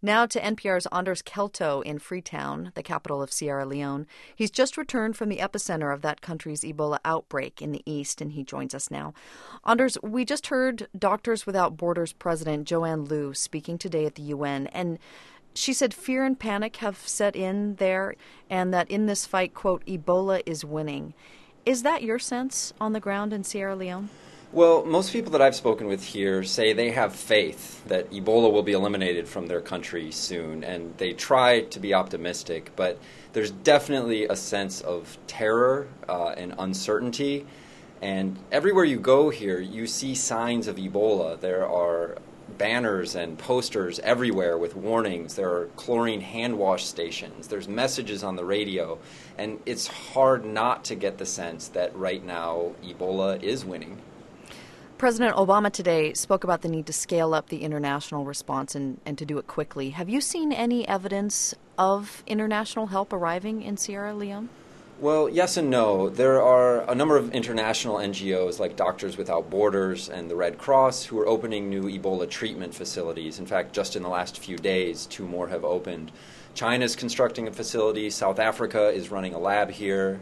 Now to NPR's Anders Kelto in Freetown, the capital of Sierra Leone. He's just returned from the epicenter of that country's Ebola outbreak in the east, and he joins us now. Anders, we just heard Doctors Without Borders President Joanne Liu speaking today at the UN, and she said fear and panic have set in there, and that in this fight, quote, Ebola is winning. Is that your sense on the ground in Sierra Leone? Well, most people that I've spoken with here say they have faith that Ebola will be eliminated from their country soon, and they try to be optimistic, but there's definitely a sense of terror and uncertainty. And everywhere you go here, you see signs of Ebola. There are banners and posters everywhere with warnings. There are chlorine hand wash stations. There's messages on the radio. And it's hard not to get the sense that right now Ebola is winning. President Obama today spoke about the need to scale up the international response and to do it quickly. Have you seen any evidence of international help arriving in Sierra Leone? Well, yes and no. There are a number of international NGOs like Doctors Without Borders and the Red Cross who are opening new Ebola treatment facilities. In fact, just in the last few days, 2 more have opened. China's constructing a facility. South Africa is running a lab here.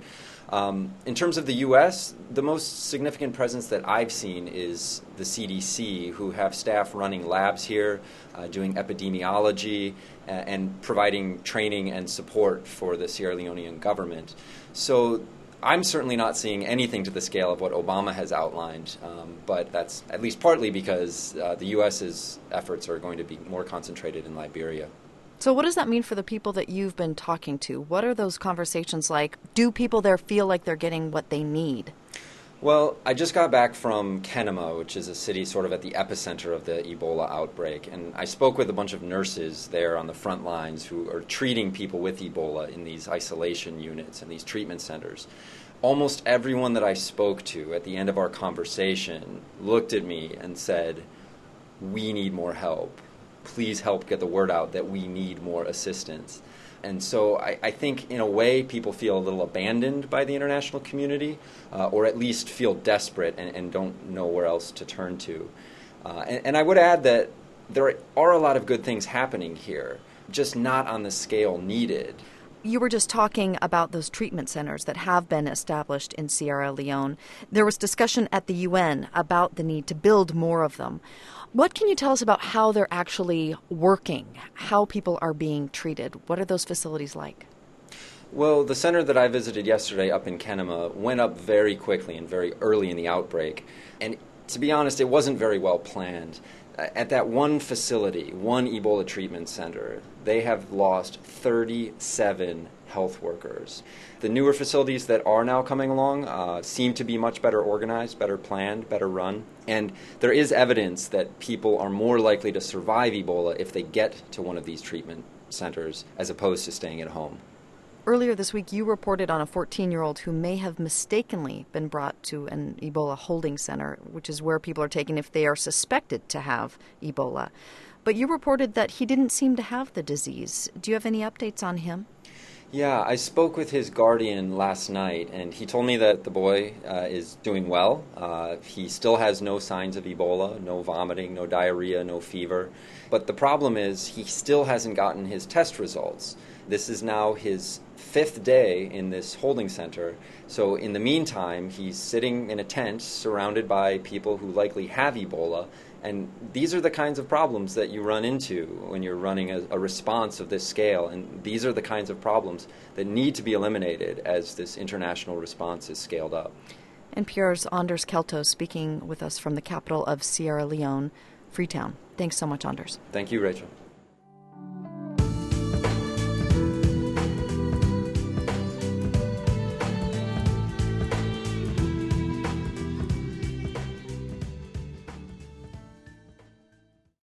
In terms of the U.S., the most significant presence that I've seen is the CDC, who have staff running labs here, doing epidemiology, and providing training and support for the Sierra Leonean government. So I'm certainly not seeing anything to the scale of what Obama has outlined, but that's at least partly because the U.S.'s efforts are going to be more concentrated in Liberia. So what does that mean for the people that you've been talking to? What are those conversations like? Do people there feel like they're getting what they need? Well, I just got back from Kenema, which is a city sort of at the epicenter of the Ebola outbreak, and I spoke with a bunch of nurses there on the front lines who are treating people with Ebola in these isolation units and these treatment centers. Almost everyone that I spoke to at the end of our conversation looked at me and said, "We need more help. Please help get the word out that we need more assistance." And so I think, in a way, people feel a little abandoned by the international community, or at least feel desperate and don't know where else to turn to. And I would add that there are a lot of good things happening here, just not on the scale needed. You were just talking about those treatment centers that have been established in Sierra Leone. There was discussion at the UN about the need to build more of them. What can you tell us about how they're actually working, how people are being treated? What are those facilities like? Well, the center that I visited yesterday up in Kenema went up very quickly and very early in the outbreak. And to be honest, it wasn't very well planned. At that one facility, one Ebola treatment center, they have lost 37 health workers. The newer facilities that are now coming along seem to be much better organized, better planned, better run. And there is evidence that people are more likely to survive Ebola if they get to one of these treatment centers as opposed to staying at home. Earlier this week, you reported on a 14-year-old who may have mistakenly been brought to an Ebola holding center, which is where people are taken if they are suspected to have Ebola. But you reported that he didn't seem to have the disease. Do you have any updates on him? Yeah, I spoke with his guardian last night, and he told me that the boy is doing well. He still has no signs of Ebola, no vomiting, no diarrhea, no fever. But the problem is he still hasn't gotten his test results. This is now his 5th day in this holding center. So in the meantime, he's sitting in a tent surrounded by people who likely have Ebola. And these are the kinds of problems that you run into when you're running a response of this scale. And these are the kinds of problems that need to be eliminated as this international response is scaled up. NPR's Anders Kelto speaking with us from the capital of Sierra Leone, Freetown. Thanks so much, Anders. Thank you, Rachel.